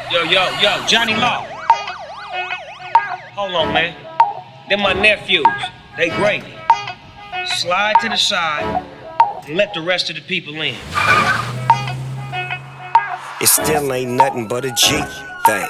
Yo, Johnny Law. Hold on, man. They're my nephews. They great. Slide to the side and let the rest of the people in. It still ain't nothing but a G thing.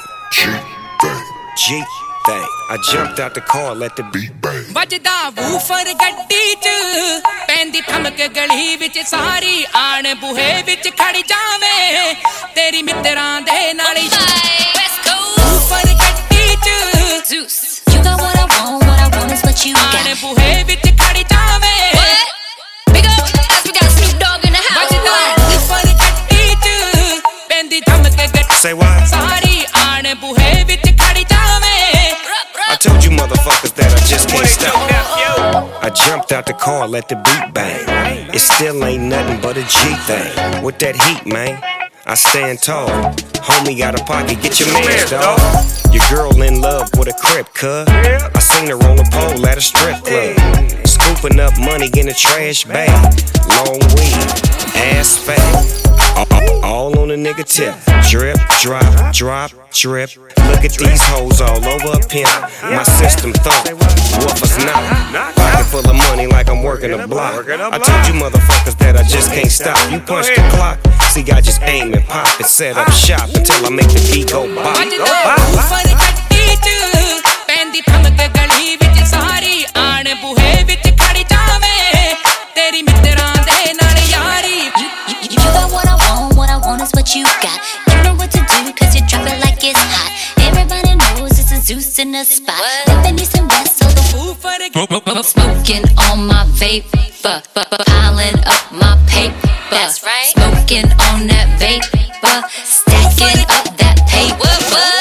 G thing. I jumped out the car, let the beat bang. ਵੱਜਦਾ woofer ਗੱਡੀ 'ਚ ਪੈਂਦੀ ਠਮਕ ਗਲੀ ਵਿੱਚ ਸਾਰੀ ਆਣ ਬੂਹੇ ਵਿੱਚ ਖੜ ਜਾਵੇ ਤੇਰੀ ਮਿੱਤਰਾਂ ਦੇ ਨਾਲ ਵੂਫਰ ਗੱਡੀ 'ਚ Zeus, you got what I want is what you got. ਆਣ ਬੂਹੇ ਵਿੱਚ ਖੜ ਜਾਵੇ Big up, we got Snoop Dogg in the house. ਵੱਜਦਾ ਵੂਫਰ ਗੱਡੀ 'ਚ ਪੈਂਦੀ ਠਮਕ ਗੱਡੀ Say what? ਸਾਰੀ ਆਣ ਬੂਹੇ ਵਿੱਚ ਖੜ ਜਾਵੇ I told you motherfuckers that I just can't stop. I jumped out the car, let the beat bang. It still ain't nothing but a G thing. With that heat, man, I stand tall. Homie got a pocket, get your mans, dawg. Your girl in love with a crib, cuz. I seen her on a pole at a strip club. Scooping up money in a trash bag. Long weed, ass fat. All on a nigga tip. Drip, drop, drip. Look at these hoes all over a pimp. My system thump, woofers not. Pocket full of money like I'm working a block. I told you motherfuckers that I just can't stop. You punch the clock, see I just aim and pop and set up shop until I make the beat go bop. Woofer ਗੱਡੀ 'ਚ ਪੈਂਦੀ ਠਮਕ ਗਲੀ ਵਿੱਚ ਸਾਰੀ ਆਣ ਬੂਹੇ ਵਿੱਚ ਖੜ ਜਾਵੇ ਤੇਰੀ ਮਿੱਤਰਾਂ ਦੇ ਨਾਲ ਯਾਰੀ You got what I want is what you got. You know what to do cause you drop it like it's hot. Everybody knows it's a Zeus in the spot. Living east and west, so the woofer smoking on my vapor, piling up my paper. That's right. Smoking on that vapor, stacking up that paper.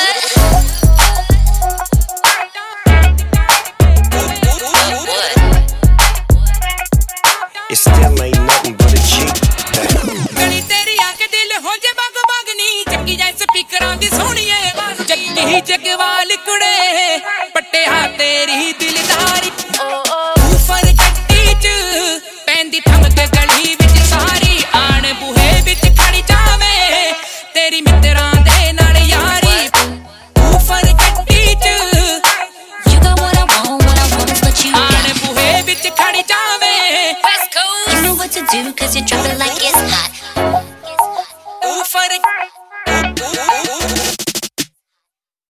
It still ain't nothing but a G thing. ਗਲੀ ਤੇਰੀ ਆ ਕੇ ਦਿਲ ਹੋ ਜੇ ਬਗ ਬਗਨੀ ਚੱਕੀ ਜਾਏ ਸਪੀਕਰਾਂ ਦੀ ਸੋਹਣੀਏ ਜੱਗੀ ਜਗਵਾਲ ਕੁੜੇ ਪੱਟਿਆ ਤੇਰੀ ਦਿਲਦਾਰੀ ਵੂਫਰ ਗੱਡੀ 'ਚ ਪੈਂਦੀ ਠਮਕ ਗਲੀ ਵਿੱਚ ਸਾਰੀ ਆਣ ਬੂਹੇ ਵਿੱਚ ਖੜ ਜਾਵੇ ਤੇਰੀ ਮਿੱਤਰਾਂ ਦੇ ਨਾਲ ਯਾਰੀ ਵੂਫਰ ਗੱਡੀ 'ਚ You got what I want is what you ਆਣ got. ਬੂਹੇ ਵਿੱਚ ਖੜ ਜਾਵੇ You know what to do cause you drop it like it's hot.